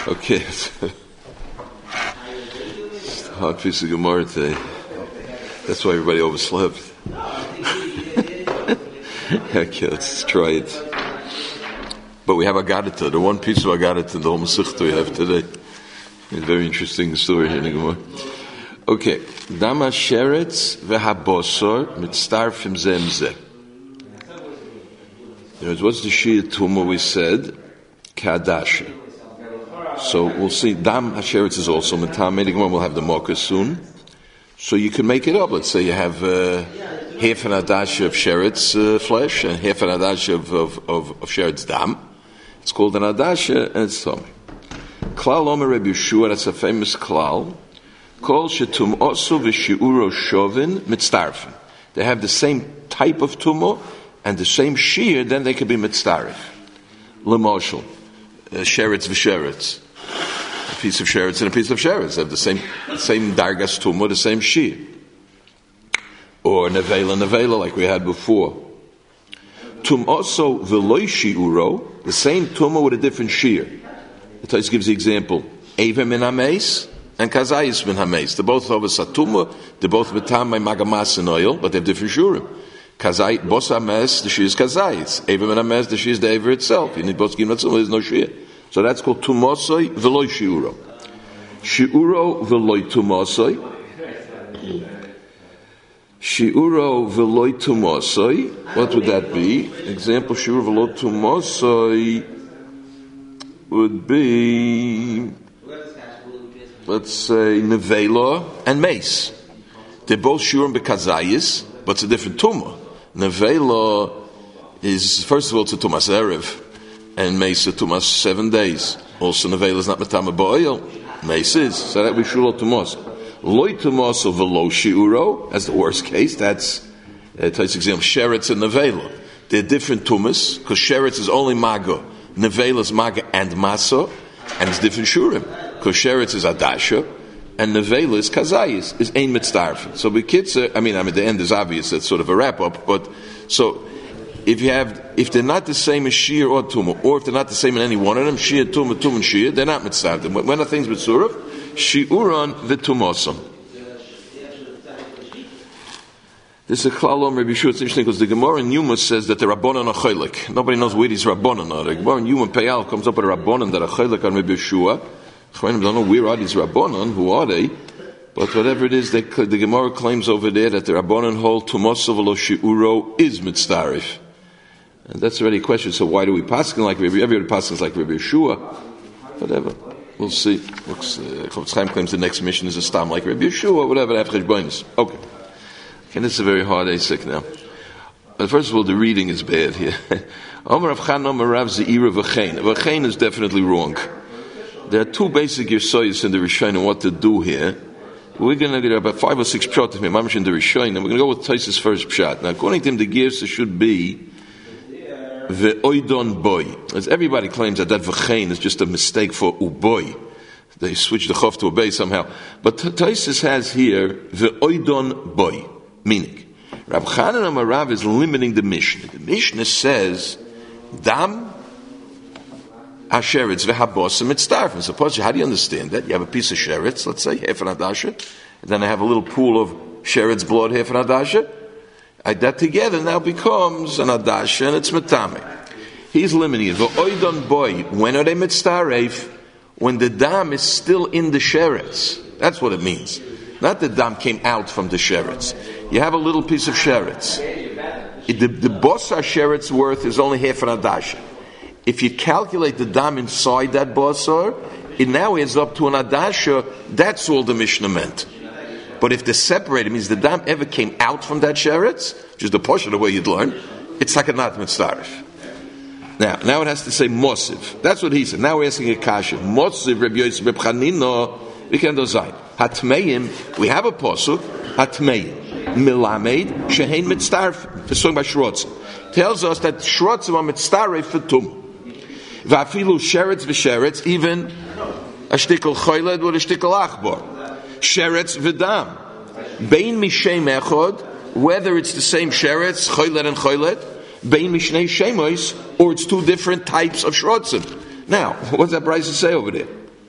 Okay. It's a hard piece of Gemara today. That's why everybody overslept. Okay, let's try it. But we have Agadita. The one piece of Agadita in the whole Masechta we have today. It's a very interesting story here in the Gemara. Okay. Dama sheretz v'habosor mitztarfim zemzeh. What's the Shia Tumah we said? Kadashi. So we'll see. Dam hasheretz is also mitam. We'll have the mocha soon. So you can make it up. Let's say you have half an adash of sheretz flesh and half an adash of sheretz dam. It's called an adash and it's tummy. Klal Omer Reb Yeshua, that's a famous klal. Kol shetum osu v'shiuro shovin mitztarfin. They have the same type of tumah and the same shear, then they could be mitztarif. L'moshel, sheretz v'sheretz. A piece of sheretz and a piece of sheretz. They have the same dargas tumah, the same shear. Or nevela, like we had before. Tum oso v'loi shiuro, the same tumah with a different shear. The Tais gives the example, Eva min hameis and Kazayis min hameis. They're both of a satuma, they're both mitam by magamas and oil, but they have different shurim. Kazay, bos hames, the shir is Kazayis. Eva min hameis, the shir is the Eva itself. You need both to give natsuma, there's no shir. So that's called tumosoi v'loi shiuro. Shiuro v'loi tumosoi. Shiuro v'loi tumosoi. What would that be? Example, shiuro v'loi tumosoi would be, let's say, nevela and mace. They're both shurim bekazayis, but it's a different tumah. Nevela is, first of all, it's a tumas erev, and mace is a tumas 7 days. Also, nevela is not matama ba'oil. Mace is. So that we shulo tumas. Loi tumas of velo shiuro, as the worst case. That's Tais example, sheretz and nevela. They're different tumas, because sheretz is only maga. Nevela is maga and masa, and it's different shurim. Because sheretz is adasha, and nevela is kazayis, is ein mitzdarfin. So bekitzer, I mean, the end is obvious, that's sort of a wrap-up, but, so, if they're not the same as shir or tumah, or if they're not the same in any one of them, shir, tumah, and shir, they're not mitzdarfin. When are things mitzurav? Shi'uran v'tumosam. This is a klalom Rabbi Yeshua. It's interesting because the Gemara in Yuma says that the Rabbanan are chaylik. Nobody knows where these Rabbanan are. The Gemara in Yuma Peyal comes up with a Rabbanan that are chaylik on Rabbi Yeshua. Chayim don't know where are these Rabbanan. Who are they? But whatever it is, the Gemara claims over there that the Rabbanan hold Tumosav lo Shi'uro is mitzdarif. And that's already a question. So why do we paskin like Rabbi? Everybody paskin like Rabbi Yeshua. Whatever. We'll see. Chofetz Chaim claims the next mission is a stam like Rabbi Yeshua. Whatever. Okay. And this is a very hard asik now. But first of all, the reading is bad here. Omer Rav Chan Omer Rav Zeira V'chein. V'chein is definitely wrong. There are two basic yisoyos in the Rishonim on what to do here. We're going to get about 5 or 6 pshatim in Mamish in the Rishonim. We're going to go with Taisa's first pshat. Now, according to him, the Gersa should be Ve'oidon boy. As everybody claims that V'chein is just a mistake for uboy. They switched the chof to a bay somehow. But Taisa's has here Ve'oidon boy. Meaning, Rab Chanan Amarav is limiting the Mishnah. The Mishnah says, Dam Asheretz v'habosam mitzdarfim. Suppose, how do you understand that? You have a piece of sheretz, let's say, half an adasha, and then I have a little pool of sheretz blood, half an adasha. That together now becomes an adasha, and it's metame. He's limiting it. V'oidon boy, when are they mitzdaref? When the dam is still in the sheretz. That's what it means. Not the dam came out from the sheretz. You have a little piece of sheretz. The bosar sheretz worth is only half an adasha. If you calculate the dam inside that bosar, it now adds up to an adasha. That's all the Mishnah meant. But if they're separated, it means the dam ever came out from that sheretz, which is the portion of the way you'd learn, it's like a not mitzdarif. Now it has to say mosiv. That's what he said. Now we're asking a kasha. Mosiv Reb Yosef Reb Chanina, we can do zayin. Hatmeim, we have a posuk, Hatmeim. Milamed, Shehein Mitzdarf, it's talking about Shrotzim. Tells us that Shrotzim are Mitzdarf for Tum. Vafilu Sheretz v'Sheretz, even a shtickle Choyled or a shtickle Achbar. Sheretz v'Dam. Bein Mishem Echod, whether it's the same Sheretz, Choyled and Choyled, Bein Mishnei Shemois, or it's two different types of Shrotzim. Now, what's that Bryce say over there?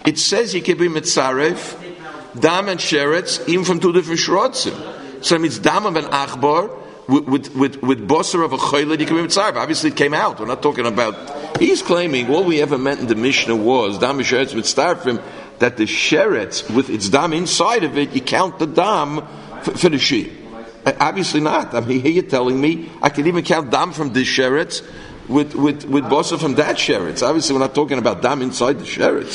It says you can be mitzaref, dam and sheretz, even from two different shrotzim. So it means dam of an achbar with bosser of a choyled, you can be mitzaref. Obviously it came out. We're not talking about, he's claiming all we ever meant in the Mishnah was dam and sheretz mitzarefim, that the sheretz with its dam inside of it, you count the dam for the sheep. Obviously not. I mean, here you're telling me I can even count dam from this sheretz with bosser from that sheretz. Obviously we're not talking about dam inside the sheretz.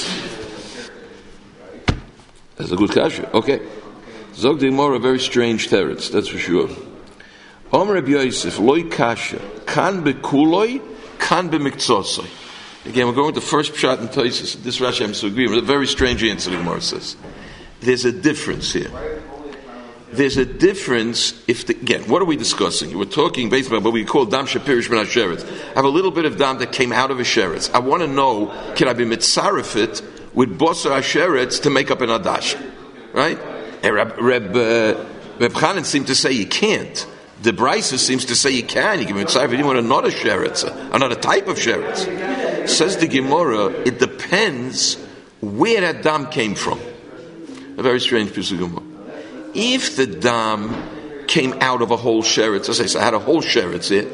That's a good kasha. Okay. Zog the Gemara, a very strange teretz, that's for sure. Omer Rabbi Yosef, loy kasha, kan bekuloi, kan b'miktzosoi. Again, we're going to the first pshat in Tosfos. This Rashi I'm so agree with a very strange answer the Gemara says. There's a difference here. There's a difference again, what are we discussing? We're talking basically about what we call dam shepirish ben hasheretz. I have a little bit of dam that came out of a sheretz. I want to know, can I be mitzarefit with bosser hasheretz to make up an adash? Right? Reb Chanan seemed to say you can't. The Brisa seems to say you can. You can be mitzarefit even with another sheretz, another type of sheretz. Says the Gemara, it depends where that dam came from. A very strange piece of Gemara. If the dam came out of a whole sheretz, so I had a whole sheretz here,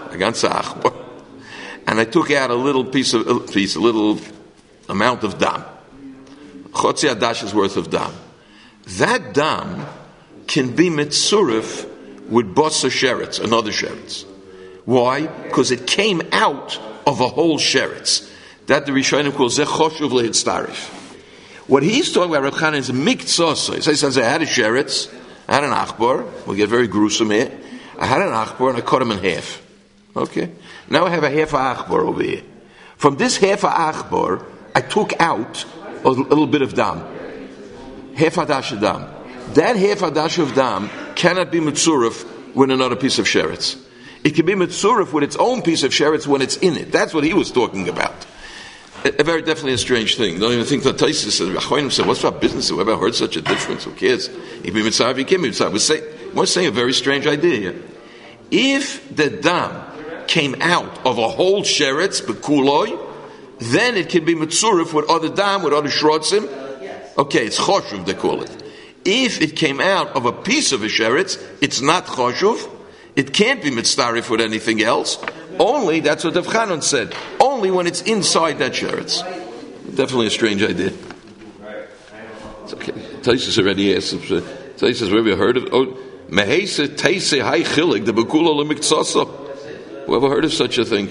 and I took out a little a little amount of dam, chotzi adash's worth of dam. That dam can be mitzurif with bosser sheretz, another sheretz. Why? Because it came out of a whole sheretz. That the Rishonim call zeh choshuv lehitztarif. What he's talking about, Reb Chanan, is miktzosoi. So he says, I had a sheretz, I had an achbar, we'll get very gruesome here. I had an achbar and I cut him in half. Okay? Now I have a half a achbar over here. From this half a achbar, I took out a little bit of dam. Half a dash of dam. That half a dash of dam cannot be mitzurif with another piece of sheretz. It can be mitzurif with its own piece of sheretz when it's in it. That's what he was talking about. A very definitely a strange thing. Don't even think that Tosfos said, Achronim said, what's our business? Who ever heard such a difference? Who cares? You can be mitzvah, you can't be mitzvah. We're saying a very strange idea here. If the dam came out of a whole sheretz, bekuloi, then it can be mitzurif with other dam, with other shrotzim. Okay, it's choshuv, they call it. If it came out of a piece of a sheretz, it's not choshuv. It can't be mitzarif with anything else. Only, that's what Reb Chanan said, only when it's inside that sheretz. Definitely a strange idea. It's okay. Tosfos already asked. Tosfos, where have you heard of it? Oh, Mehese Teise Hai Chilik, the Bekula Lemiktsasa. Who ever heard of such a thing?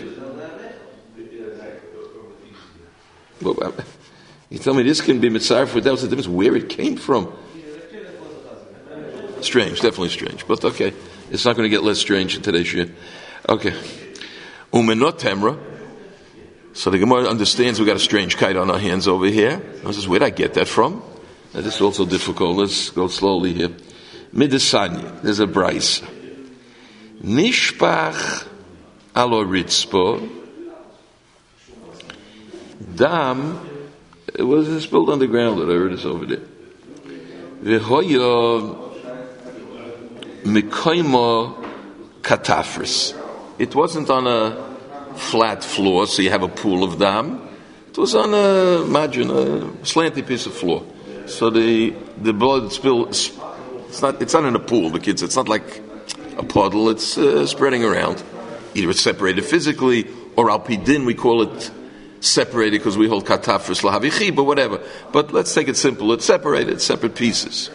You tell me this can be mitzaref without the difference where it came from. Strange, definitely strange. But okay, it's not going to get less strange in today's year. Okay. Umenot Temra. So the Gemara understands we got a strange kite on our hands over here. I says, where did I get that from? This is also difficult. Let's go slowly here. Midasanya. There's a brais. Nishpach alo ritzpo. Dam. It was spilled on the ground. That I heard this over there. V'hoya mikoimo katafris. It wasn't on a flat floor, so you have a pool of dam. It was on a slanty piece of floor. So the blood spill. It's not in a pool, the kids. It's not like a puddle. It's spreading around. Either it's separated physically, or al pidin we call it separated because we hold katafris lahavichi, but whatever. But let's take it simple. It's separated, separate pieces.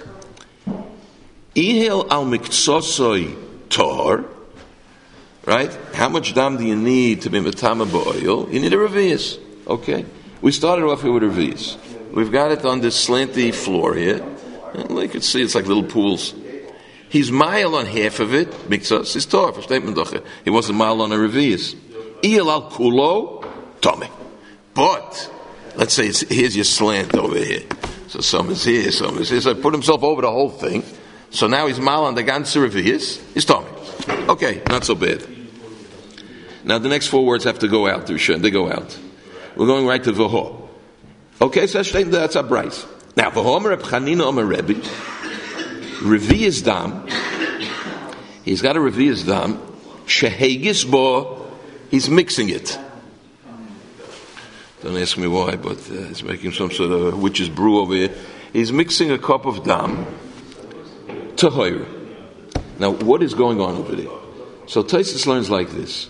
Ihel al miktsosoi tor. Right? How much dam do you need to be metama ba'oil? You need a revius. Okay? We started off here with a revius. We've got it on this slanty floor here. And you can see it's like little pools. He's mile on half of it. Miktsas is tor. He wasn't mile on a revius. Iyal al kulo, tome. But, let's say here's your slant over here. So some is here, some is here. So I put himself over the whole thing. So now he's mile on the ganze revius. He's tome. Okay, not so bad. Now the next four words have to go out. They go out. We're going right to Vaho. Okay, so that's a brais. Now Vaho Omer Reb Chanina Omer Rebbe. Revius dam. He's got a revius dam. Shehegis bo. He's mixing it. Don't ask me why, but he's making some sort of witch's brew over here. He's mixing a cup of dam tahira. Now, what is going on over there? So Tosfos learns like this.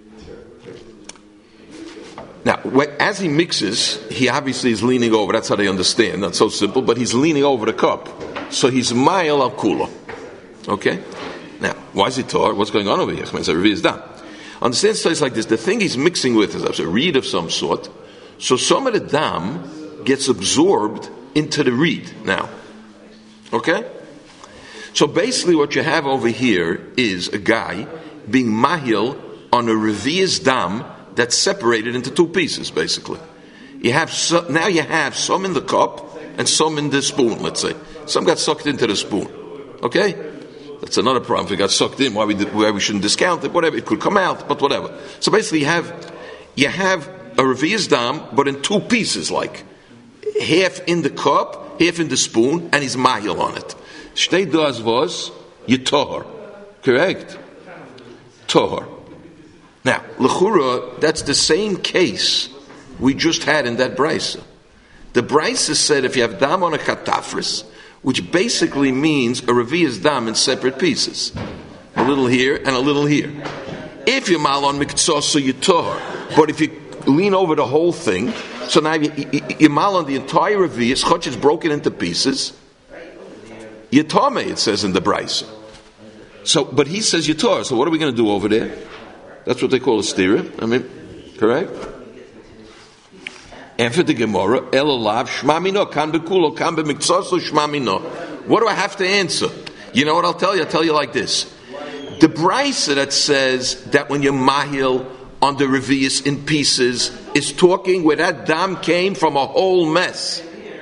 Now, as he mixes, he obviously is leaning over. That's how they understand. Not so simple, but he's leaning over the cup. So he's ma'il al kula. Okay? Now, why is he tar? What's going on over here? Understand Tosfos like this. The thing he's mixing with is a reed of some sort. So some of the dam gets absorbed into the reed now. Okay? So basically what you have over here is a guy being mahil on a revi'as dam that's separated into two pieces, basically. Now you have some in the cup and some in the spoon, let's say. Some got sucked into the spoon. Okay? That's another problem. If it got sucked in, why we shouldn't discount it, whatever. It could come out, but whatever. So basically you have a revi'as dam, but in two pieces, like half in the cup, half in the spoon, and he's mahil on it. Shtei das was yitohar. Correct? Tohar. Now, l'chura, that's the same case we just had in that brisa. The brisa said if you have dam on a katafris, which basically means a revi'as dam in separate pieces, a little here and a little here. If you mal on miktzos, so you tohar. But if you lean over the whole thing, so now you mal on the entire revi'as, choch is broken into pieces. Yitame, it says in the brisa. So, but he says yitor. So what are we going to do over there? That's what they call a stira. Correct? And for the Gemara, elolav shmamino kan bekulo kan b'miktzoso shmamino. What do I have to answer? You know what I'll tell you? I'll tell you like this: the brisa that says that when you're mahil on the revi'as in pieces is talking where that dam came from a whole mess.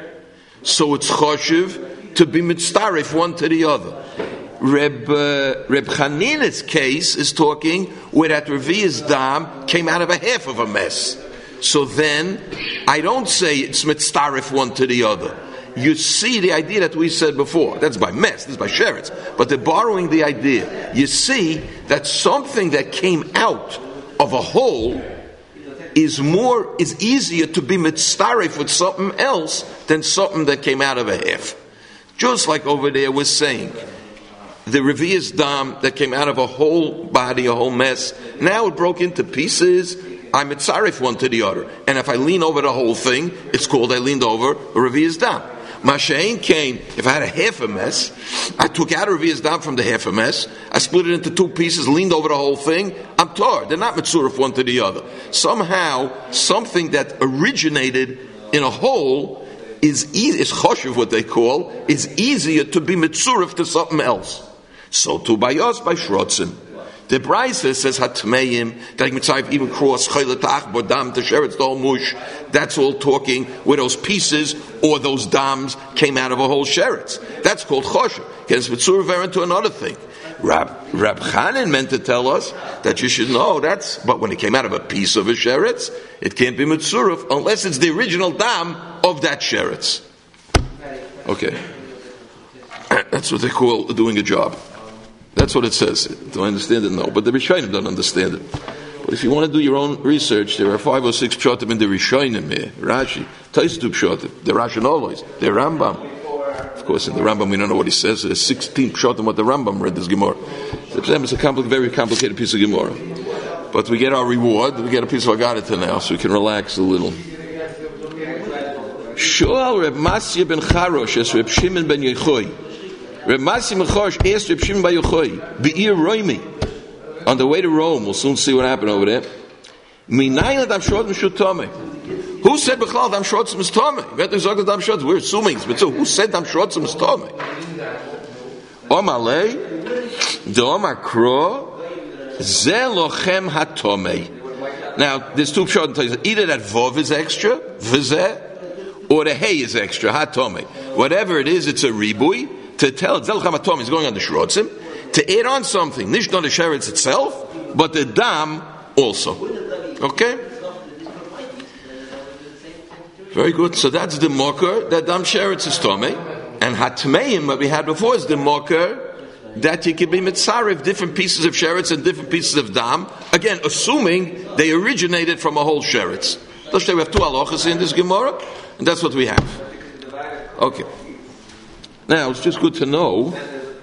So it's choshev to be mitzarif one to the other. Reb Chanina's case is talking where that revi'as dam came out of a half of a mess. So then, I don't say it's mitzarif one to the other. You see the idea that we said before. That's by mess, this is by sheretz. But they're borrowing the idea. You see that something that came out of a whole is easier to be mitzarif with something else than something that came out of a half. Just like over there we're saying, the revi'as dam that came out of a whole body, a whole mess, now it broke into pieces, I'm mitzarif one to the other. And if I lean over the whole thing, it's called I leaned over a revi'as dam. Mashain came, if I had a half a mess, I took out a revi'as dam from the half a mess, I split it into two pieces, leaned over the whole thing, I'm tar. They're not mitzurif one to the other. Somehow, something that originated in a whole is choshev, what they call, is easier to be mitzurif to something else. So too by us, by shrotzim. The brisa says hatmeim that mitzayv even cross chayletach bodam to sheretz dol mush. That's all talking where those pieces or those dams came out of a whole sheretz. That's called choshev. Gets mitzurif into another thing. Rab Chanan meant to tell us that you should know but when it came out of a piece of a sheretz, it can't be mitzurif unless it's the original dam of that sheretz. Okay. That's what they call doing a job. That's what it says. Do I understand it? No. But the Rishonim don't understand it. But if you want to do your own research, there are 5 or 6 pshatim in the Rishonim here. Rashi, Tosfos pshatim, the Rashi always, the Rambam. Of course, in the Rambam we don't know what he says. There's 16 pshatim what the Rambam read this Gemara. It's a very complicated piece of Gemara. But we get our reward. We get a piece of Agadita now, so we can relax a little. Shoal Reb Masya ben Charosh as Reb Shimon ben Yochai. Reb Masya ben Charosh asked Reb Shimon ben Yochai, Be'ir Roimi, on the way to Rome. We'll soon see what happened over there. Minayin Adam Shrotzim Shutame. Who said B'chlal Adam Shrotzim is Tame? We're assuming it's Mitzvah. Who said Adam Shrotzim is Tame? Omalei, the Omar Kro, Ze Lochem HaTome. Now, there's 2 pshatim. Either that Vov is extra, V'zeh, or the Hey is extra, HaTome. Whatever it is, it's a ribui. To tell it, Ze Lochem HaTome is going on the Shrotzim. To add on something, nicht on the sheretz itself, but the dam also. Okay? Very good. So that's the mocker that dam sheretz is tomei, and hatmeim what we had before is the mocker that you can be mitzarif different pieces of sheretz and different pieces of dam. Again, assuming they originated from a whole sheretz. Let's say we have two halachas in this Gemara, and that's what we have. Okay. Now, it's just good to know,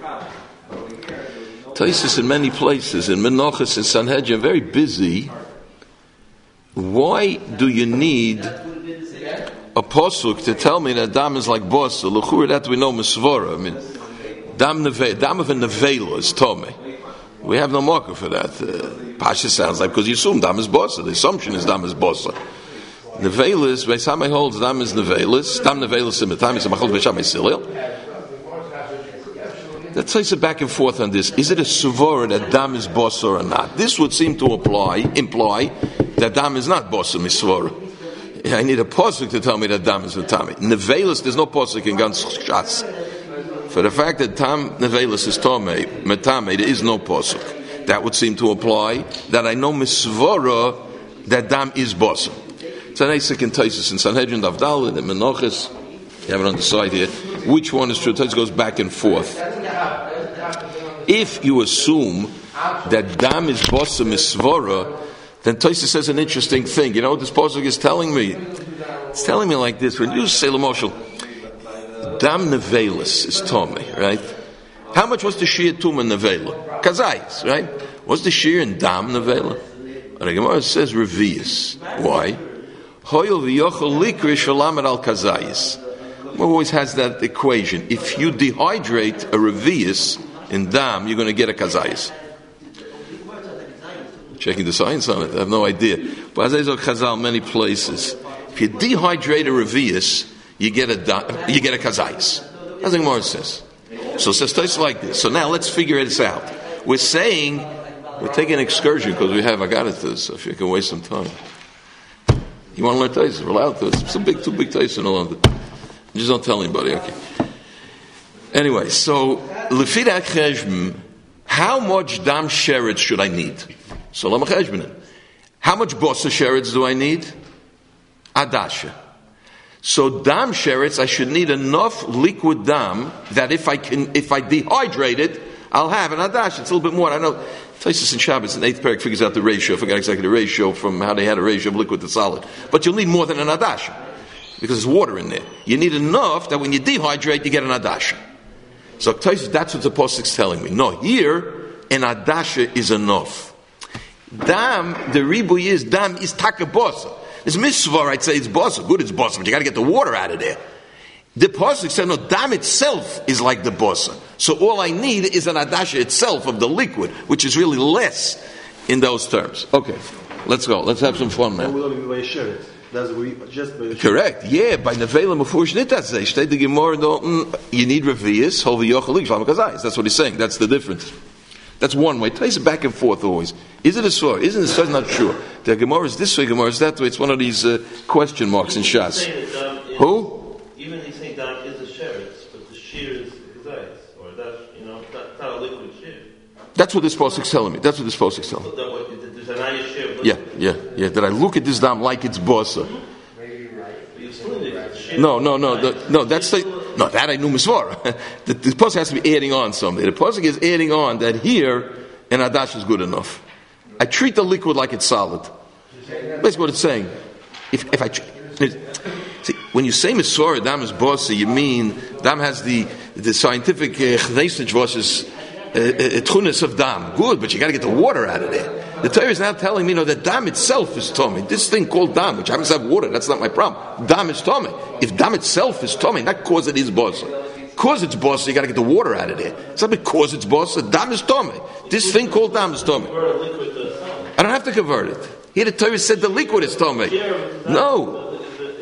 Taisus in many places, in Menachos and Sanhedrin, very busy. Why do you need a pasuk to tell me that dam is like bosa? L'chur, that we know misvora. I mean, dam of a nevela is tome. We have no marker for that. Pasha sounds like, because you assume dam is bosa. The assumption is dam is bosa. Nevelis, Beisamai holds dam is nevelis. Dam nevelis in the time is a machol Beisamai silil. Let's place it back and forth on this. Is it a svora that dam is bosa or not? This would seem to imply that dam is not bosa misvora. I need a pasuk to tell me that dam is matame. Nevelis, there's no pasuk in Gans Shas. For the fact that tam nevelis is tome, matame, there is no pasuk. That would seem to imply that I know misvora that dam is bosa. It's an Isaac and Taisus in Sanhedrin, Davdalin, and Menachos. You have it on the side here. Which one is true? Taisus goes back and forth. If you assume that dam is bosa misvora, then Taisus says an interesting thing. You know what this pasuk is telling me? It's telling me like this. When you say Lamoshel, dam nevelis is tome, right? How much was the shir tum and nevela? Kazayis, right? What's the shir in dam nevela? The Gemara says revius. Why? Hoyel v'yochel likrish v'lamed al kazayis. Always has that equation. If you dehydrate a revius in dam, you're going to get a kazayis. Checking the science on it, I have no idea. But as I saw Chazal many places, if you dehydrate a revius, you get a kazayis. That's what the Gemara says. So it says tastes like this. So now let's figure this out. We're taking an excursion because we have Agadah, so if you can waste some time. You want to learn Taisus? We're allowed to. It's too big Taisus in London. Just don't tell anybody, okay? Anyway, so Lefidak Cheshbon, how much dam sheretz should I need? So Lama Cheshbonin. How much bosa sheretz do I need? Adasha. So dam sheretz, I should need enough liquid dam that if I dehydrate it, I'll have an adasha. It's a little bit more. I know Taisus and Shabbos in 8th parak figures out the ratio. I forgot exactly the ratio from how they had a ratio of liquid to solid. But you'll need more than an adasha because there's water in there. You need enough that when you dehydrate, you get an adasha. So Taisus, that's what the pasuk's telling me. No, here an adasha is enough. Dam, the ribuy is dam is taka bosa. It's misvah, I'd say it's bosa. Good, it's bosa, but you got to get the water out of there. The pasuk said, no, dam itself is like the bosa. So all I need is an adasha itself of the liquid, which is really less in those terms. Okay, let's go. Let's have some fun now. Correct. Yeah, by nevela mefurish nitazeh. State the Gemara. You need revius. Hovi yochalik shlam kazayis. That's what he's saying. That's the difference. That's one way. Trace it back and forth always. Is it a sword? Isn't it a sword? Not sure. The Gemara is this way, Gemara is that way. It's one of these question marks in Shas. Who? Even he's saying dam is a sheretz, but the shear is kazayis, or that's not a liquid shear. That's what this pasuk's telling me. That's what this pasuk's telling me. There's an ayah shear. Yeah. Did I look at this dam like it's bosa? No. That's that I knew misvara. The pasuk has to be adding on something. The pasuk is adding on that here an adash is good enough. I treat the liquid like it's solid. Basically, what it's saying. If I see when you say misvara, dam is bosa, you mean dam has the scientific chnesich versus tchunis of dam. Good, but you got to get the water out of there. The Torah is now telling me, that dam itself is tummy. This thing called dam, which happens to have water, that's not my problem. Dam is tummy. If dam itself is tummy, not cause it is bosa. Cause it's bosa, you got to get the water out of there. It's not because it's bosa. Dam is tummy. This thing called dam is tummy. I don't have to convert it. Here the Torah said the liquid is tummy. No,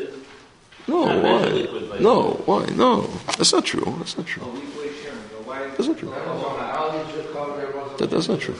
why? No, that's not true. That's not true. That's not true.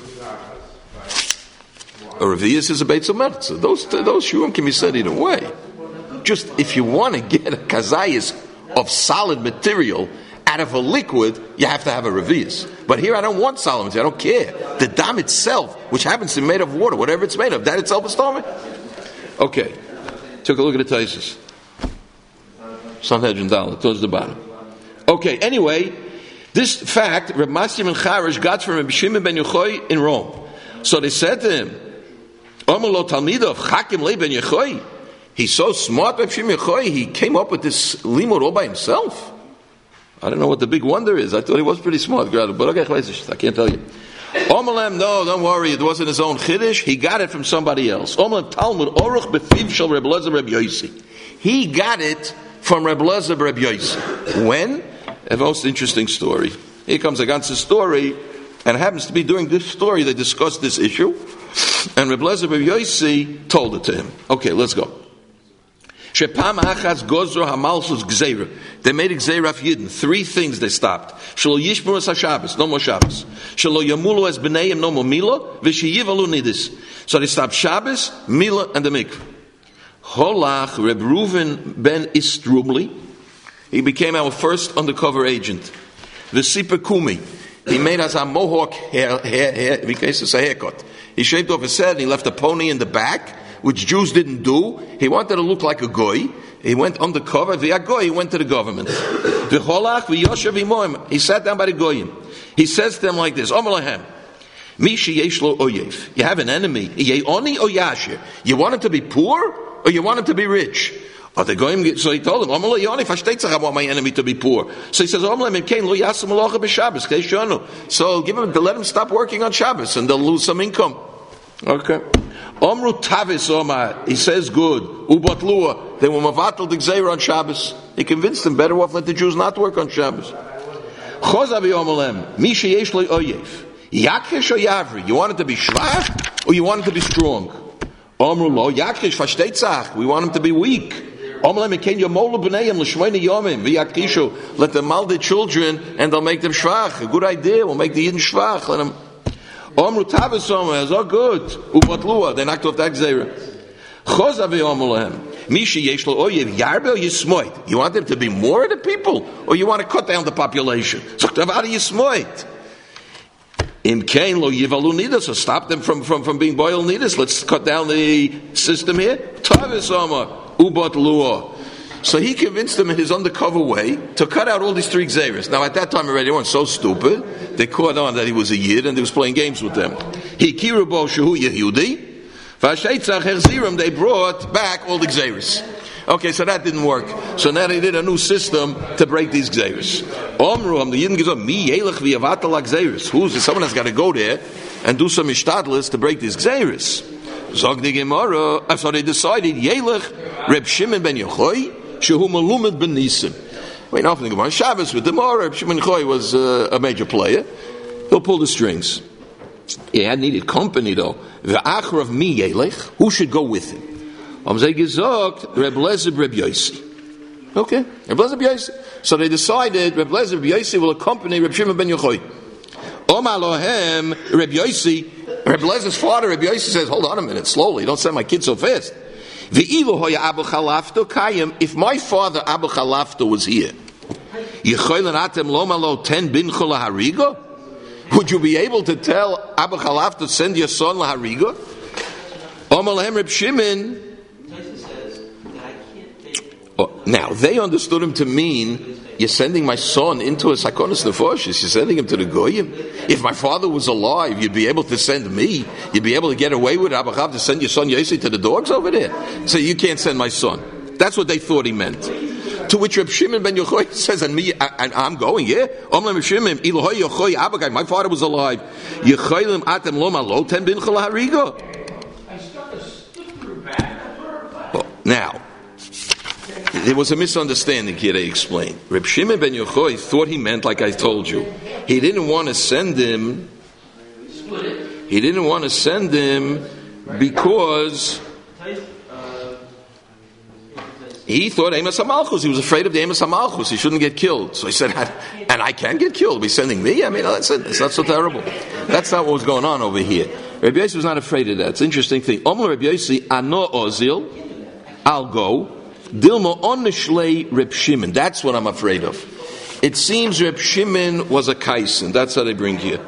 A revius is a beitz u'mertza. Those shurim can be said either way. Just if you want to get a kazayis of solid material out of a liquid, you have to have a revius. But here I don't want solid material. I don't care. The dam itself, which happens to be made of water, whatever it's made of, that itself is tummy. Okay. Took a look at the Taisus. Sanhedrin Dalet, towards the bottom. Okay, anyway, this fact, Reb Masya ben Charash got from Reb Shimon ben Yochai in Rome. So they said to him, He's so smart, Reb Shimon Yochai, he came up with this limud all by himself. I don't know what the big wonder is. I thought he was pretty smart, but okay, I can't tell you. Omelem, no, don't worry, it wasn't his own chiddush. He got it from somebody else. Omelem Talmud Oruch Befiv Shel Reb Elazar Reb Yosi. He got it from Reb Elazar Reb Yosi. When? A most interesting story. Here comes a ganze story, and it happens to be during this story they discussed this issue, and Reb Elazar Reb Yosi told it to him. Okay, let's go. They made a gzeira of Yidden. 3 things they stopped. Shelo yishmuru es haShabbos, no more Shabbos. Shelo yamulu es b'neiim, no more Mila. V'sheyivalu nidis. So they stopped Shabbos, Mila, and the mikveh. Holach Reb Reuven ben Istrubli. He became our first undercover agent. V'siper Kumi. He made us a mohawk haircut. He shaved off his head and he left a pony in the back, which Jews didn't do. He wanted to look like a goy. He went undercover. He went to the government. He sat down by the goyim. He says to them like this: you have an enemy. You want him to be poor or you want him to be rich? So he told him, I want my enemy to be poor. So he says, so give him to let him stop working on Shabbos and they'll lose some income. Okay. Omru Tavis Omar, he says good. Ubat Lua, they were mavatal the gzeira on Shabbos. He convinced them better off let the Jews not work on Shabbos. Chozavi Omalem, Misha Yesh Lo Oyev. Yakish or Yavri, you want it to be schwach or you want it to be strong? Omru Lo, Yakish, Fashtetzach, we want him to be weak. Omalem Eken Yomolu B'neiim L'Shmoini Yomim, V'Yakishu, let them mal the children and they'll make them schwach. A good idea, we'll make the Yidden schwach, let them... Omru Tavis Omar, oh good. Ubat Lua, they knocked off that gzeira. Chozavi Omalahem, Misha Yeshlo Oyev, Yarbe or Yismoit. You want them to be more of the people, or you want to cut down the population? So how do Yismoit? Im Kain Lo Yivalu Nidas, so stop them from being boiled Nidas. Let's cut down the system here. Tavis Omar, Ubat Lua. So he convinced them in his undercover way to cut out all these 3 gzeiras. Now at that time already, they weren't so stupid. They caught on that he was a Yid and he was playing games with them. He kirubo shehu Yehudi. V'asheitzach herzirim, they brought back all the gzeiras. Okay, so that didn't work. So now they did a new system to break these gzeiras. Omruam, the Yidden gives up, mi yelech v'yavatal gzeiras. Who's this? Someone has got to go there and do some ishtadlis to break these gzeiras. Zog the Gemara, so they decided, yelech Reb Shimon ben Yochai, Shehu Malumid ben Nisim. Wait, now think about Shabbos with the Reb Shimon Choy was a major player. He'll pull the strings. He had needed company though. V'achrav mi yelech. Who should go with him? Amzei gezogt Reb Elazar Reb Yosi. Okay, Reb Elazar Reb Yosi. So they decided Reb Elazar Reb Yosi will accompany Reb Shimon ben Yochai. Omar lohem Reb Yosi. Reb Elazar's father Reb Yosi says, hold on a minute, slowly. Don't send my kid so fast. If my father Abu Chalafto was here, would you be able to tell Abu Chalafto, send your son lahariga? Now they understood him to mean, you're sending my son into a sakonis nefashis. You're sending him to the goyim. If my father was alive, you'd be able to send me. You'd be able to get away with Abu Chav to send your son Yossi to the dogs over there. So you can't send my son. That's what they thought he meant. To which Reb Shimon ben Yochai says, and I'm going, yeah. My father was alive. Now, there was a misunderstanding here, they explained. Reb Shimon ben Yochai thought he meant, like I told you, he didn't want to send him because he thought Amos HaMalchus, he was afraid of the Amos HaMalchus, he shouldn't get killed. So he said, and I can get killed, be sending me? I mean, that's not so terrible. That's not what was going on over here. Rabbi Yossi was not afraid of that. It's an interesting thing. Omer Rabbi Yossi, Ano Ozil, I'll go. Dilma on the Shlei Reb Shimon. That's what I'm afraid of. It seems Reb Shimon was a kaisen. That's how they bring here.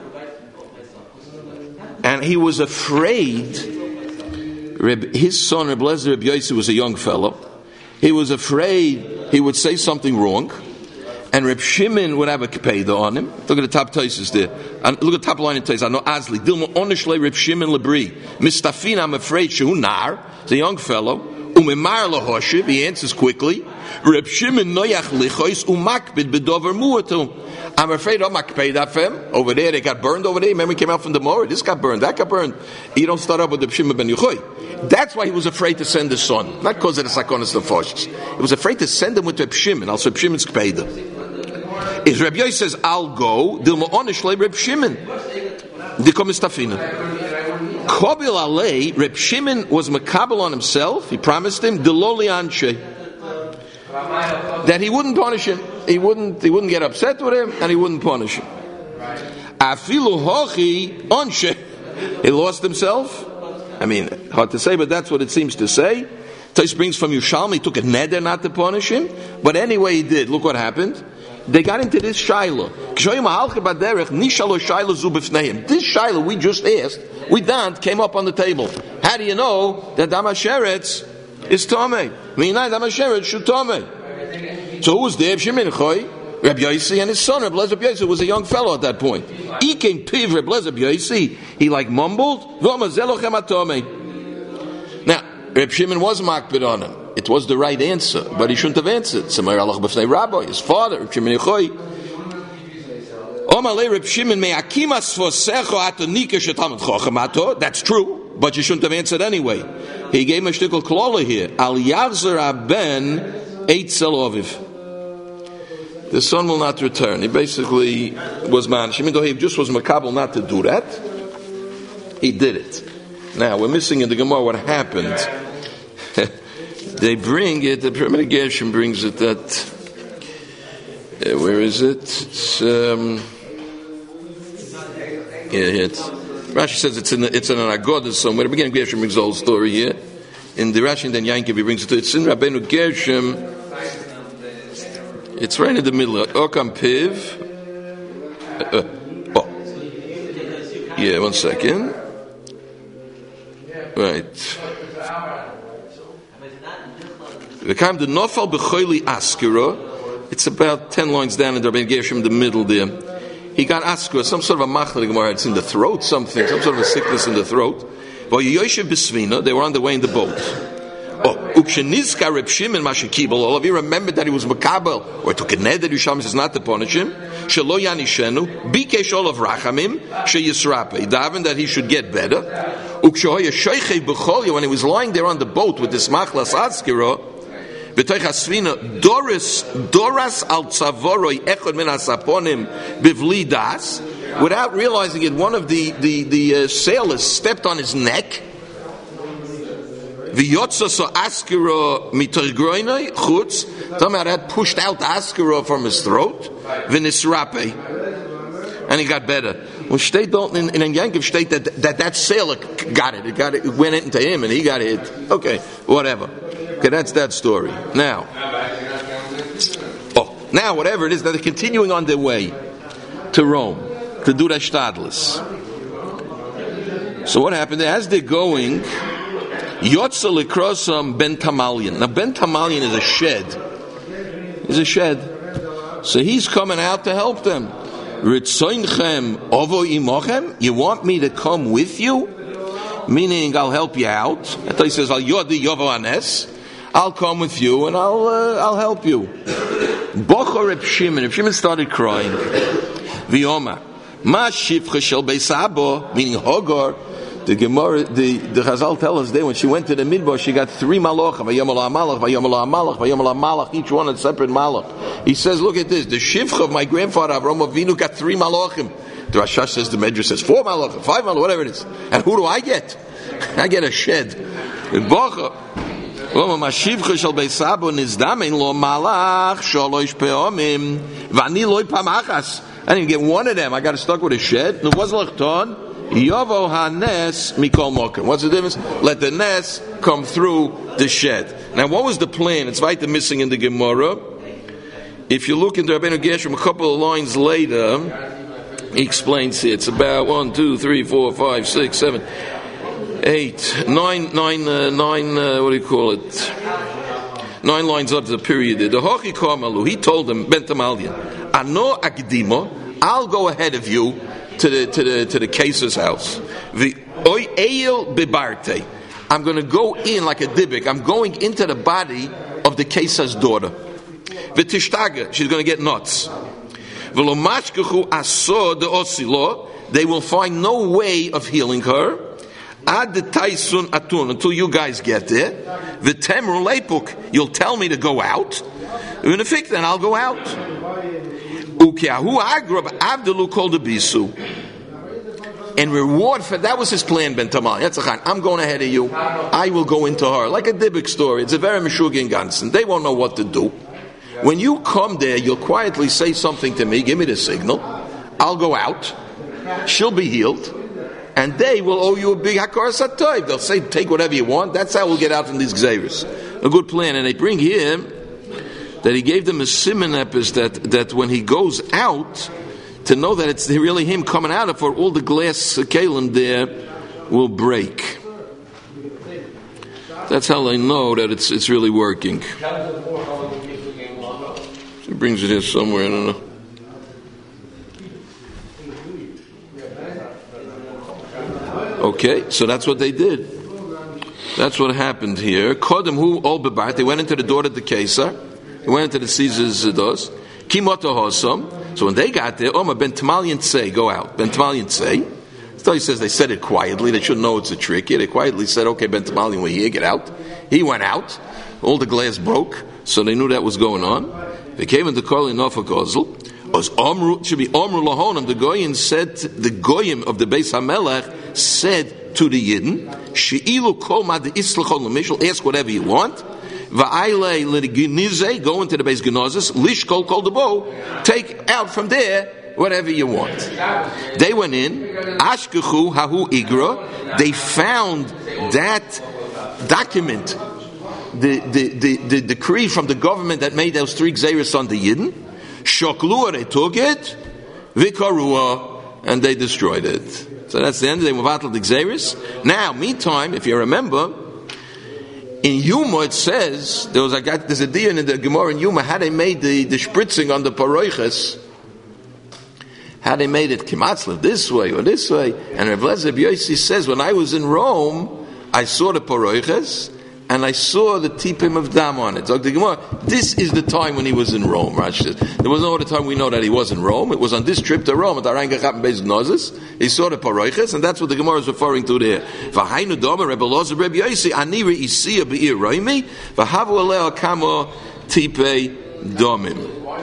And he was afraid. His son Reb Elazar Reb Yossi was a young fellow. He was afraid he would say something wrong, and Reb Shimon would have a kepeda on him. Look at the top taisus there. And look at the top line in taisus. I know Azli. Dilma on the Shlei Reb Shimon Lebri. Mistafin, I'm afraid shehu nar. He's a young fellow. Umemar lahoshiv, he answers quickly. Reb Shimon noyach lichois umakbid bedover muatu. I'm afraid I'm makbid afem. Over there, they got burned over there. Remember, we came out from the Morah. This got burned, that got burned. You don't start up with Reb Shimon ben Yochai. That's why he was afraid to send his son. Not because of the sakonis of Foshis. He was afraid to send him with Reb Shimon. Also, Reb Shimon's kpeida. Is Reb Yosef says, I'll go. Dilma onish le Reb Shimon. Dikom istafina. Kobil alei, Reb Shimon was makabel on himself. He promised him deloli anshe, that he wouldn't punish him. He wouldn't get upset with him, and he wouldn't punish him. Afilu hochi anshe, he lost himself. I mean, hard to say, but that's what it seems to say. Tais brings from Yerushalmi, he took a neder not to punish him, but anyway he did. Look what happened. They got into this shaila. This shaila we just asked, we done, came up on the table. How do you know that Damasheret is Tomei? Damasheret should Tomei. So who was there? Shimon Choy, Reb Yosi, and his son, Reb Lezer Yosi, was a young fellow at that point. He came piv Reb Lezer Yosi. He mumbled, now, Reb Shimon was makbid on him. It was the right answer, but he shouldn't have answered. His father, Reb Shimon Yochai. That's true, but you shouldn't have answered anyway. He gave him a shtickle klola here. Al Yachzer Aben Eitzel Oviv. The son will not return. He basically was man. Shimon Dohev just was makabel not to do that. He did it. Now we're missing in the Gemara what happened. They bring it. The Pyramid Gershom brings it that. Where is it? It's Rashi says it's in an Agodah somewhere. The beginning Gershom brings the whole story here. In the Rashi and then Yankiv he brings it to. It's in Rabbeinu Gershom. It's right in the middle. Okam Piv. Yeah, 1 second. Right. The Nofal B'choili Askira. It's about 10 lines down in the Rabbeinu Gershom in the middle there. He got Askira, some sort of a machla gemara. It's in the throat, something, some sort of a sickness in the throat. They were on the way in the boat. All of you remembered that he was makabel, or took a neder. Yerushalmi says not to punish him. Shelo yanishenu bikesh olav rachamim sheyisrape. He davened that he should get better. When he was lying there on the boat with this machlas askira, doras al tzavoroi echad min hasaponim bivli das. Without realizing it, one of the sailors stepped on his neck. V'yotza so askira mitorgroinoi chutz. Somehow that pushed out the askira from his throat. V'nisrape, and he got better. Well, state don't in Yankiv state that sailor got it. It went into him, and he got hit. Okay, whatever. Okay, that's that story. Now, whatever it is, that they're continuing on their way to Rome to do their shtadlis. So what happened? As they're going, Yotza Likrosam Ben Tamalian. Now Ben Tamalian is a shed. He's a shed. So he's coming out to help them. Ritzoinchem ovo imochem. You want me to come with you? Meaning I'll help you out. I thought he says Al Yodi Yovo Anes. I'll come with you and I'll help you. Bocha Reb Shimon. Reb Shimon started crying. V'yoma Ma Shifcha Shel Beisabo, meaning Hogar. The Gemara, the Chazal tell us there when she went to the Midbar, she got 3 malachim. Vayomal Malach, Vayomal Malach, Vayomal Malach. Each one a separate malach. He says, "Look at this. The Shifcha of my grandfather Avraham Avinu got 3 malachim." The Rashash says, the Medrash says 4 malachim, 5 malachim, whatever it is. And who do I get? I get a shed. In Bocha. I didn't get one of them. I got stuck with a shed. What's the difference? Let the nes come through the shed. Now, what was the plan? It's right there missing in the Gemara. If you look into Rabbeinu Gershom a couple of lines later, he explains it. It's about 1, 2, 3, 4, 5, 6, 7, 8, 9. What do you call it? 9 lines up to the period. The Hochi Kamalu. He told them, Ben Tamalian, Ano Akdimo, I'll go ahead of you to the case's house. The Oil Bibarte, I'm going to go in like a dibik. I'm going into the body of the Kesar's daughter. V'tishtaga, she's going to get nuts. V'lo mashkechu aso de osilo, they will find no way of healing her. Ad de taisun atun, until you guys get there. V'temru lepuk, you'll tell me to go out. V'nefik, then I'll go out. Ukiahu agrab avdelu kol de bisu. In reward for that was his plan, Ben Tamal. I'm going ahead of you. I will go into her like a dibik story. It's a very meshugin gansen. They won't know what to do. When you come there, you'll quietly say something to me. Give me the signal. I'll go out. She'll be healed, and they will owe you a big hakar satoiv. They'll say, "Take whatever you want." That's how we'll get out from these gzeiros. A good plan, and they bring him that he gave them a siman epis that when he goes out, to know that it's really him coming out of her, all the glass kalim there will break. That's how they know that it's really working. He brings it here somewhere, I don't know. Okay, so that's what they did. That's what happened here. Kodem hu ol bebat. They went into the door of the Kesar. They went into the Caesar's dos. Kimoto hosam. So when they got there, Omar ben Tamalian say, go out. Ben Tamalian say. So he says they said it quietly. They shouldn't know it's a trick. Yeah, they quietly said, okay, Ben Tamalian, we're here, get out. He went out. All the glass broke. So they knew that was going on. They came into Korli Nofa Gozel. It should be Omru Lahonim. The Goyim said, the Goyim of the Beis HaMelech said to the Yidden, She'ilu kol ma de islachon l'mishal, ask whatever you want. Va'ayle l'ginize, go into the Beis Genozes, lishkol kol debo, take out from there whatever you want. They went in, ashkechu hahu igra, they found that document, the decree from the government that made those 3 gzeiros on the Yidden. Shoklua, they took it, vikarua, and they destroyed it. So that's the end. They were vatal the gzeiros. Now, meantime, if you remember, in Yuma it says there's a diyan in the Gemara in Yuma how they made the spritzing on the paroiches. How they made it kimatzlev this way or this way. And Rav Lezer B'Yossi says, when I was in Rome, I saw the paroiches and I saw the tipim of dam on it. So the Gemara, this is the time when he was in Rome. Rashi says. There was no other time we know that he was in Rome. It was on this trip to Rome at Arangachap and Beis Gnozes. He saw the paroiches, and that's what the Gemara is referring to there. V'hainu doma Rebbe Lozer Rebbe Yossi ani re'isiya be'ir roimi v'havu aleo kamo tipei domim.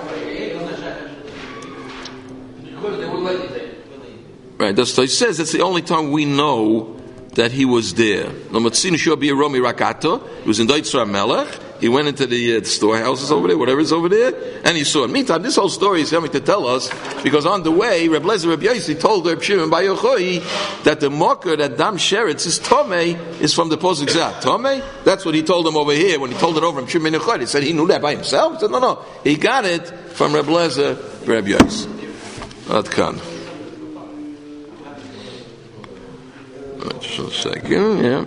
Right, that's what he says. That's the only time we know that he was there. He was in Deutzer Melech. He went into the storehouses over there, whatever is over there, and he saw it. Meantime, this whole story is coming to tell us, because on the way, Reb Lezer Reb Yossi told Reb Shimon Bar Yochai that the mocker, that dam sheretz is tomei, is from the posuk zeh. Tomei? That's what he told him over here, when he told it over from Shimon Yochai. He said he knew that by himself? He said, no. He got it from Reb Lezer Reb Yossi. Ad kan. Just a second, yeah.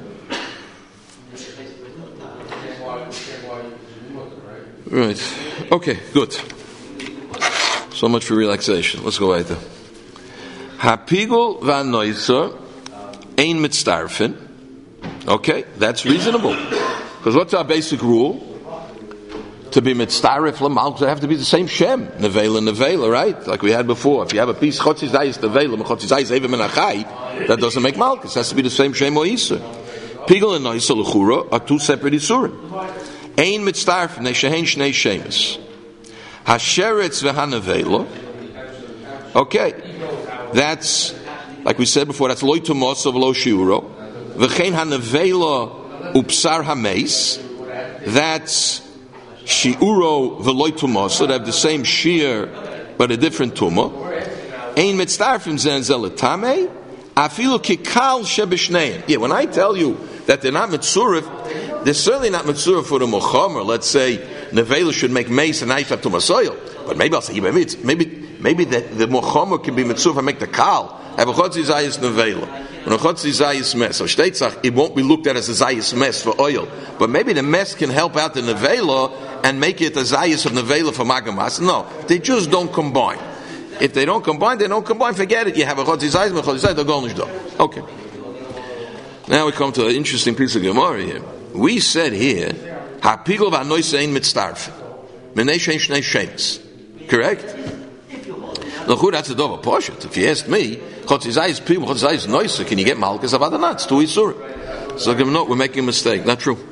Right. Okay, good. So much for relaxation. Let's go weiter. Hapigul v'anoisa ein mitztarfin. Okay, that's reasonable. Because what's our basic rule? To be mitztarif l'malchus, they have to be the same shem. Nevela, right? Like we had before. If you have a piece, chotzi zayis nevela, chotzi zayis evim and achai, that doesn't make malchus. It has to be the same shem or isur. Pigul and noisa l'chura are 2 separate isurim. Ein mitztarif ne'shehen shnei shemes. Hasheretz v'hanevela. Okay. That's, like we said before, that's loy tumosa v'lo shiuro. V'chein hanevela upsar hameis. That's shiuro v'loy tumah, so they have the same shear but a different tumah. Ein mitztarfim zen zelatame afilu kikal shebishneim. Yeah, when I tell you that they're not mitzurif, they're certainly not mitzurif for the mochamer. Let's say nevela should make mace and knife at tumasoil, but maybe I'll say maybe the mochamer can be mitzurif and make the kal. Have a chotzi zayis nevela. When a chotzi zayis mess, so shteitzach, it won't be looked at as a zayis mess for oil, but maybe the mess can help out the nevela and make it a zayis of nevela for magamas. No, they just don't combine. If they don't combine, they don't combine. Forget it. You have a chotzi zayis, they're going to do. Okay. Now we come to an interesting piece of Gemara here. We said here, "Ha'pigol v'anoisa ein mitzarfin, menei shein shnei shemes." Correct? Look, that's a dova poshut. If you ask me, chotzizayis pigol, chotzizayis noisa, can you get malchus of adanat? It's 2 isur. So no, we're making a mistake. Not true.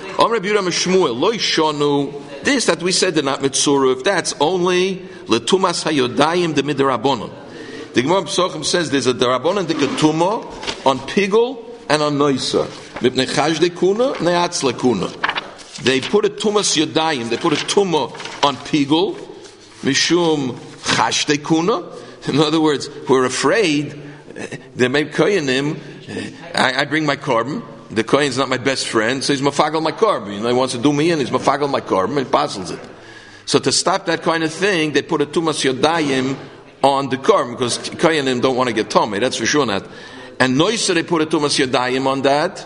This that we said they're not mitzuruf, that's only letumas hayodayim de midrabanon. The Gemara Pesachim says there's a derabanon de ketuma on pigol and on noisa. Mipnei chajde kuna, neatzle kuna. They put a tumas yodayim, they put a tuma on pigol, mishum chajde kuna. In other words, we're afraid they may koyanim. I bring my korban. The kohen's not my best friend, so he's mafagel my korban. He wants to do me in, he's mafagel my korban, and passes it. So to stop that kind of thing, they put a tumas yodayim on the korban, because kohenim don't want to get tummy, that's for sure not. And noisa, they put a tumas yodayim on that,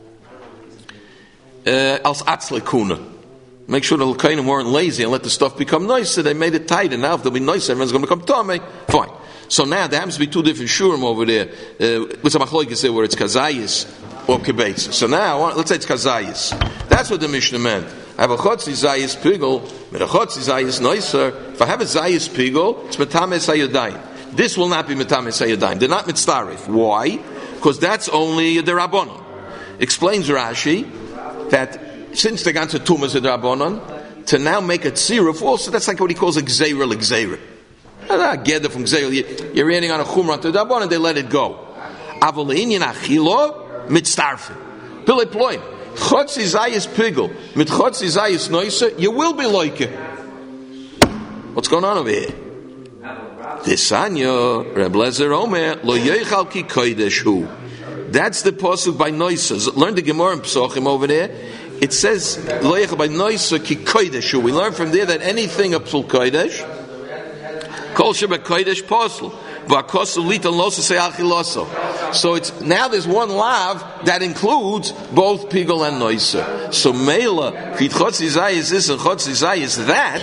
als atzle kuna. Make sure the kohenim weren't lazy and let the stuff become nice, so they made it tight, and now if they'll be nice, everyone's going to become tummy. Fine. So now there happens to be 2 different shurim over there. What's a machloikis there where it's kazayis or kibbetz. So now, let's say it's kazayis. That's what the Mishnah meant. I have a chotzi zayis pigol, with a chotzi zayis noiser. If I have a zayis pigol, it's metames hayodayim. This will not be metames hayodayim. They're not mitzarif. Why? Because that's only the rabbanon. Explains Rashi that since they got to tumas the rabbanon, to now make a tziruf, also that's like what he calls a gzeira l'gzeira. Get from gzeira. You're running on a chumrah to the rabbanon, they let it go. Avol achilo. Mitzarfin. Pile ploim. Chotzi zayis pigel. Mit chotzi zayis noisa. You will be like it. What's going on over here? Desanya. Reb Lezer Omer. Lo yechal ki kodesh hu. That's the pasuk by noisa. Learn the Gemara in Pesachim over there. It says lo yechal by noisa ki kodesh hu. We learn from there that anything up to kodesh. Kol sheba kodesh pasuk. So it's now there's one lav that includes both pigol and noisa. So mela fit chotzi zayis this and chotzi zayis that.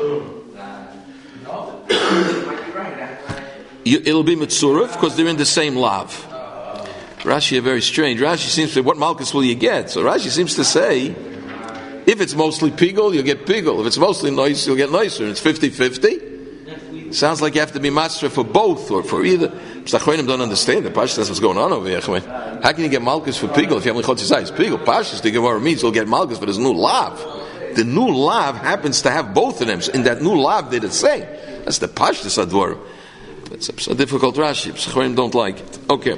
It'll be mitzuruf because they're in the same lav. Rashi is very strange. Rashi seems to say, what malchus will you get? So Rashi seems to say, if it's mostly pigol, you'll get pigol. If it's mostly noisa, you'll get noisa. It's 50-50. Sounds like you have to be master for both or for either. Psachronim don't understand the Pashas. That's what's going on over here. How can you get malchus for pigol if you have chotzi zayis pigol? Pashas the Gemara means you'll get malchus, but there's new lav. The new lav happens to have both of them. In that new lav, they the same. That's the Pashas advar. It's a difficult Rashi. Psachronim don't like it. Okay.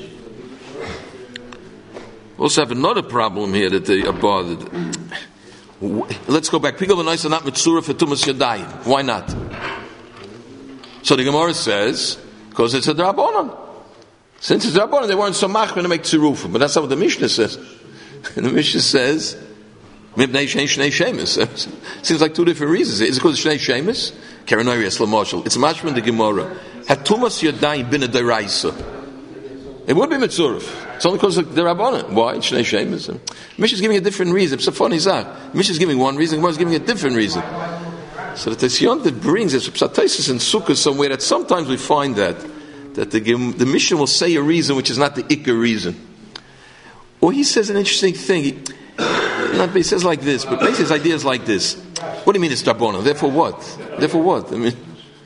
We also have another problem here that they are bothered. Let's go back. Pigol and noisa are not mitzura for tumas yadayim. Why not? So the Gemara says, because it's a drabonon. Since it's a drabonon, they weren't so machmer to make tzirufim. But that's not what the Mishnah says. And the Mishnah says, mibnei shein shnei shemes. Seems like 2 different reasons. Is it because it's shnei shemes? Karanorias lamoshel. It's machmer in the Gemara. Had tumas yadayim been a deraisa. It would be mitzuruf. It's only because of the rabbanon. Why? It's shnei shemes. Mishnah is giving a different reason. It's a funny zah. Mishnah is giving one reason. Gemara is giving a different reason. So the Tesyon that brings us Psataisis and Sukkah somewhere that sometimes we find that the Mishnah will say a reason which is not the Ikka reason. Or he says an interesting thing. He says like this, but basically his idea is like this. What do you mean it's Drabonon? Therefore what? I mean,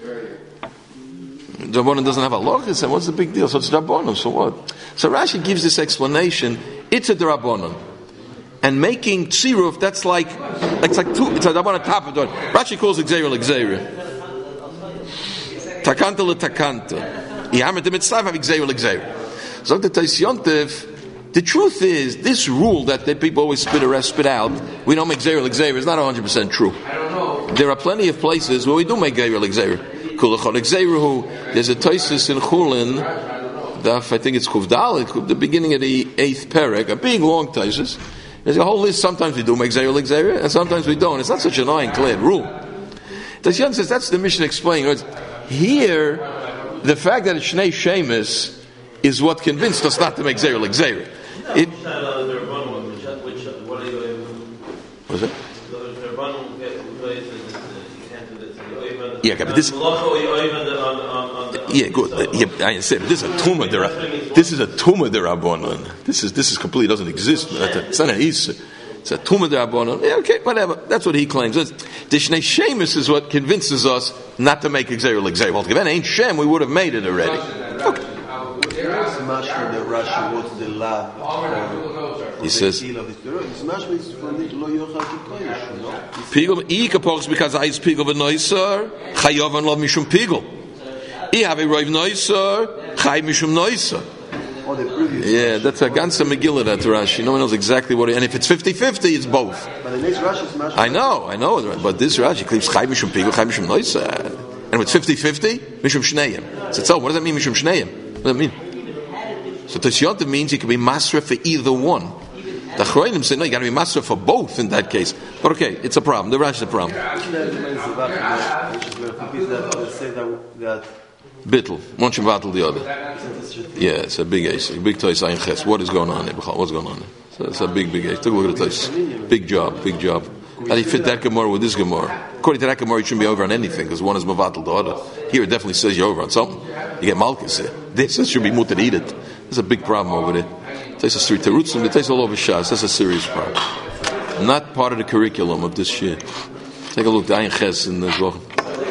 Drabonon doesn't have a lochis, and what's the big deal? So it's Drabonon, so what? So Rashi gives this explanation. It's a Drabonon. And making tziruf, that's like it's a Drabonon top of the Rashi calls it Gzeira l'Gzeira. Takanta l'Takanta. Yamet the mitzvah having Gzeira l'Gzeira. So the Taisyontef, the truth is, this rule that people always spit out, we don't make Gzeira l'Gzeira, is not 100% true. There are plenty of places where we do make Gzeira l'Gzeira. Kulachon l'Gzeirahu, there's a Taisus in Chulin, I think it's Kuvdal, the beginning of the 8th perek, a big long Taisus. There's a whole list. Sometimes we do make Gzeira l'Gzeira, and sometimes we don't. It's not such an ironclad rule. Tasyan says that's the Mishnah explaining. Here, the fact that it's Shnei Shemes is what convinced us not to make Gzeira l'Gzeira. What is it? Yeah, but this. Yeah, good. I said this is a tumor. This is a tumor derabanan. This is completely doesn't exist. It's not an Isa. It's a tumor derabanan. Yeah, okay, whatever. That's what he claims. The Shnei Shemus is what convinces us not to make Xer like Xer. Well, if it ain't Shem, we would have made it already. Okay. He says, Pigel because I is Pigel v'noiser Chayov and love mishum Pigel. I have a roiv noiser Chay mishum noiser. Yeah, that's a ganze Megillah, that Rashi. No one knows exactly what and if it's 50-50, it's both. I know, but this Rashi claims Chay mishum Pigel, Chay mishum noiser. And if it's 50-50, mishum Shneim. So what does that mean, mishum Shneim? What does that mean? So Tosiyonta means you can be masra for either one. The Chroinim say no, you got to be masra for both in that case. But okay, it's a problem. The Rashi is a problem. Bittel, one should battle the other. Yeah, it's a big ace, a big toys ayin ches. What is going on there? What's going on there? So it's a big ace. Take a look at the toys. Big job. How do you fit that Gemara with this Gemara? According to that Gemara, you shouldn't be over on anything because one is mavatal the other. Here it definitely says you're over on something. You get malchus here. This should be mutter to eat it. There's a big problem over there. It takes us three terutzim. It takes all over Shas. That's a serious problem. Not part of the curriculum of this year. Take a look at Ayin Ches in the Zohar.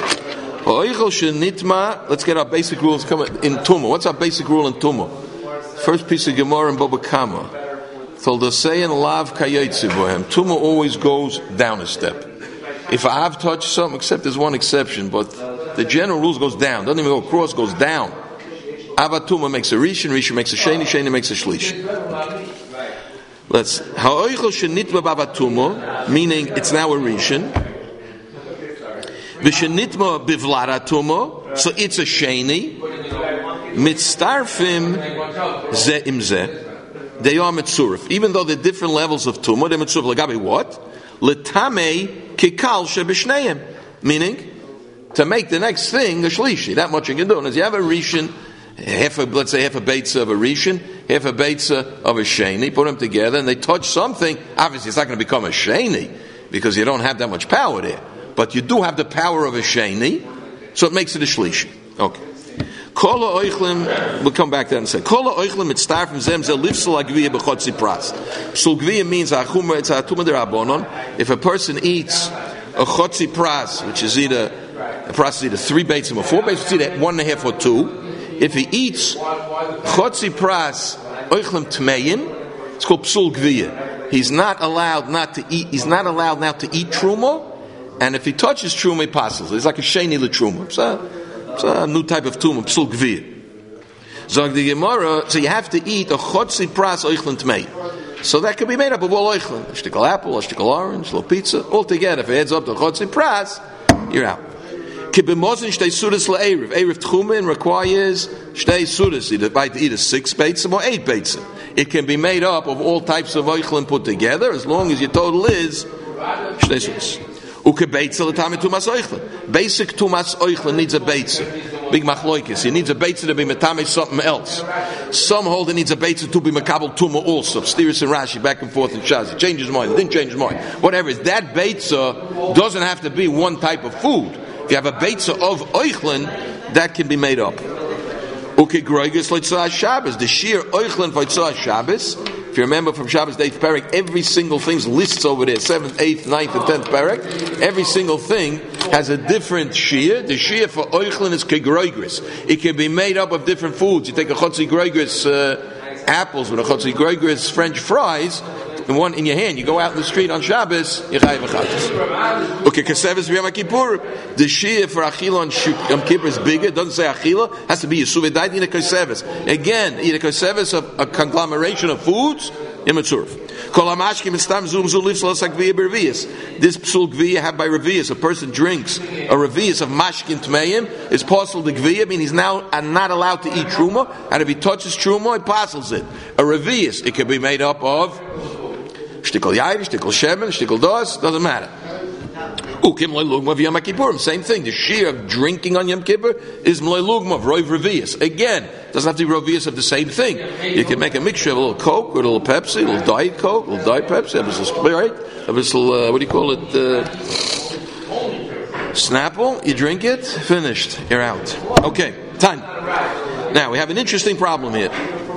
Let's get our basic rules coming in Tumah. What's our basic rule in Tumah? First piece of Gemara in Baba Kama. Toldasein lav kayotzi bohem. Tumah always goes down a step. If I have touched something, except there's one exception, but the general rules goes down. Doesn't even go across, goes down. Avatuma makes a Rishon makes a Sheni makes a Shlish. Let's ha'oichel shenitma b'avatuma, meaning it's now a Rishon. V'shenitma bivlaratuma, so it's a Sheni. Mitztarfim ze im ze. They are mitzurif. Even though they're different levels of tumah, they're mitzurif. Lagabi what? L'tamei kikal shebishneim. Meaning, to make the next thing a Shlishi. That much you can do. And as you have a Rishon, let's say half a beitza of a Rishon, half a beitza of a Sheni, put them together and they touch something, obviously it's not going to become a Sheni because you don't have that much power there. But you do have the power of a Sheni, so it makes it a Shlishi. Okay. Kola oichlim, we'll come back to that and say, Kola oichlim it start from zem ze lifsel agviya b'chotzi pras. So gviya means it's a tumah derabanan. If a person eats a chotzi pras, which is either a pras is either 3 beitzim or 4 beitzim, it's either 1.5 or 2. If he eats chotzi pras oichlim tmeyin, it's called psul gviya. He's not allowed not to eat. He's not allowed now to eat truma, and if he touches truma, he passes. It's like a sheni l'truma. It's a new type of tumah, psul gviya. Zog the Gemara, so you have to eat a chotzi pras oichlim tmeyin. So that could be made up of all oichlim, a shtickle apple, a shtickle orange, a little pizza, all together. If it adds up to chotzi pras, you're out. Kibimozin shtei sudas la'erev. Erev tchumen requires shtei sudas, either 6 beitzim or 8 beitzim. It can be made up of all types of oichlim put together, as long as your total is shtei sudas. Ukebeitza l'tamei tumas oichlim. Basic tumas oichlim needs a beitza. Big machloikis. He needs a beitza to be metame something else. Some hold it needs a beitza to be makabel tuma also. Steers and Rashi back and forth in Shaz. He changed his mind. He didn't change his mind. Whatever. That beitza doesn't have to be one type of food. If you have a beitza of oichlin, that can be made up. Okay, groigus leitzah Shabbos. The sheer oichlin for leitzah Shabbos. If you remember from Shabbos Day Perek, every single thing's lists over there. 7th, 8th, 9th, and 10th Perek. Every single thing has a different shear. The shear for oichlin is kegroigris. It can be made up of different foods. You take a chotzi groigris apples with a chotzi groigris French fries. And one in your hand, you go out in the street on Shabbos, you chayav v'chatzis. Okay, kaseves v'yom kippur. The shear for achila on Yom Kippur is bigger. It doesn't say achila. It has to be yisuv edayt in a kaseves. Again, in a kaseves of a conglomeration of foods, immatzurf. Kol hamashkim estam zum zu lifsal sakviya bervius. This psul gviya had by revius. A person drinks a revius of mashkin tmeim. It's possible the gviya. I mean, he's now not allowed to eat truma. And if he touches truma, he passes it. A revius, it can be made up of shtickle yair, shtickle shemen, shtickle dos, doesn't matter. Ukim loy lugma of Yom Kippurim, same thing. The shear of drinking on Yom Kippur is mloy lugma of roiv revius. Again, doesn't have to be revius of the same thing. You can make a mixture of a little Coke with a little Pepsi, a little Diet Coke, a little Diet Pepsi, a little Sprite, a little, what do you call it, Snapple, you drink it, finished, you're out. Okay. Time. Now, we have an interesting problem here.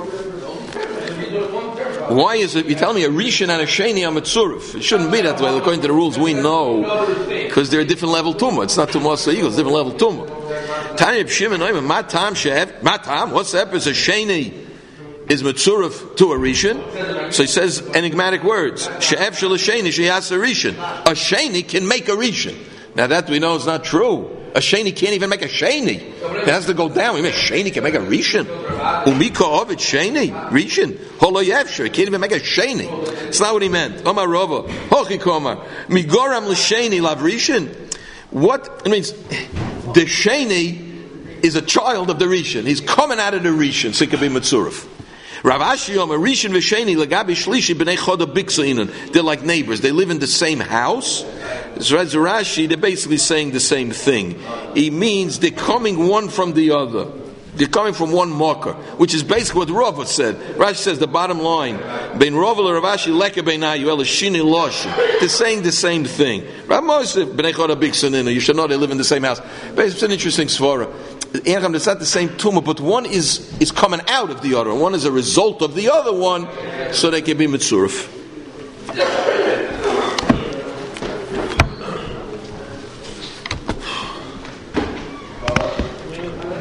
Why is it, you tell me a Rishon and a Sheni are Metzuruf? It shouldn't be that way. According to the rules, we know, because they're a different level Tumah. It's not Tumah Sa'igel, it's a different level Tumah. Tanya Shimon, Matam, what's that? Is a Sheni is Metzuruf to a Rishon? So he says enigmatic words. She'ef shel Sheni, she'as a Rishon. A Sheni can make a Rishon. Now that we know is not true. A Sheni can't even make a Sheni. It has to go down. A Sheni can make a Rishon. Umika Ovid Sheni, Rishon. Holo Yevsher, can't even make a Sheni. That's not what he meant. Omar Rova, Hochi Komar, Migoram l'Sheni lav Rishon. What? It means the Sheni is a child of the Rishon. He's coming out of the Rishon, so he could be Metzuruf. Rav Ashi Omer, Rishon v'Sheni lagabi shlishi b'nei choda biksa'inan. They're like neighbors. They live in the same house. So as Rashi, they're basically saying the same thing. It means they're coming one from the other. They're coming from one marker, which is basically what Rava said. Rashi says the bottom line, Ben Rava le Rav Ashi leke beinayu el shini loshi. They're saying the same thing. Rav Moshe b'nei choda biksa'inan. You should know they live in the same house. But it's an interesting svara. It's not the same tumah, but one is coming out of the other. One is a result of the other one, so they can be mitzuruf.